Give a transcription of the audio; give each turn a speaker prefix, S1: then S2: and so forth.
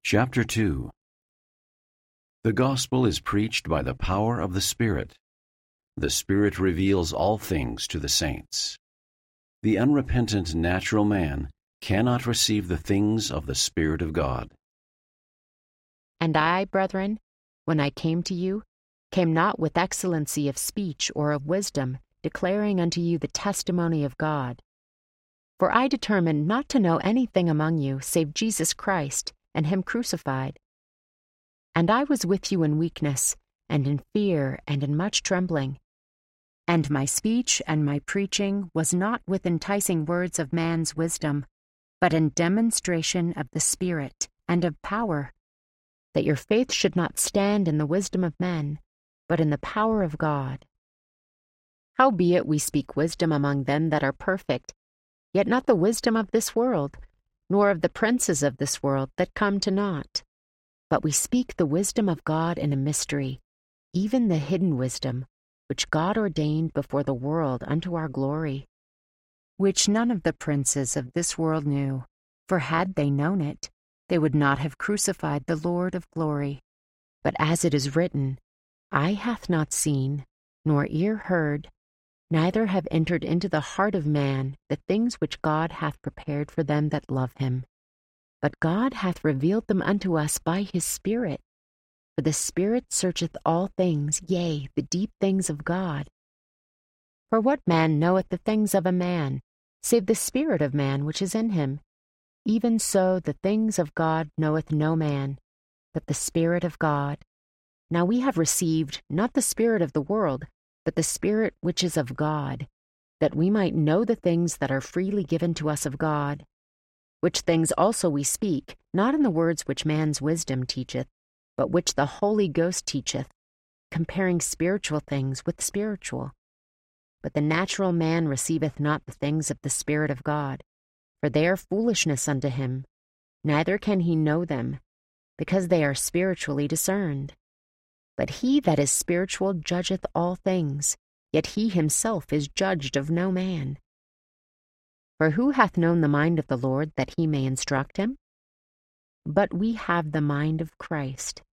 S1: Chapter 2. The gospel is preached by the power of the Spirit. The Spirit reveals all things to the saints. The unrepentant natural man cannot receive the things of the Spirit of God.
S2: And I, brethren, when I came to you, came not with excellency of speech or of wisdom, declaring unto you the testimony of God. For I determined not to know anything among you save Jesus Christ, and him crucified. And I was with you in weakness, and in fear, and in much trembling. And my speech and my preaching was not with enticing words of man's wisdom, but in demonstration of the Spirit and of power, that your faith should not stand in the wisdom of men, but in the power of God. Howbeit we speak wisdom among them that are perfect, yet not the wisdom of this world, nor of the princes of this world that come to naught. But we speak the wisdom of God in a mystery, even the hidden wisdom, which God ordained before the world unto our glory, which none of the princes of this world knew, for had they known it, they would not have crucified the Lord of glory. But as it is written, Eye hath not seen, nor ear heard, neither have entered into the heart of man the things which God hath prepared for them that love him. But God hath revealed them unto us by his Spirit. For the Spirit searcheth all things, yea, the deep things of God. For what man knoweth the things of a man, save the spirit of man which is in him? Even so the things of God knoweth no man, but the Spirit of God. Now we have received not the spirit of the world, but the Spirit which is of God, that we might know the things that are freely given to us of God. Which things also we speak, not in the words which man's wisdom teacheth, but which the Holy Ghost teacheth, comparing spiritual things with spiritual. But the natural man receiveth not the things of the Spirit of God, for they are foolishness unto him, neither can he know them, because they are spiritually discerned. But he that is spiritual judgeth all things, yet he himself is judged of no man. For who hath known the mind of the Lord, that he may instruct him? But we have the mind of Christ.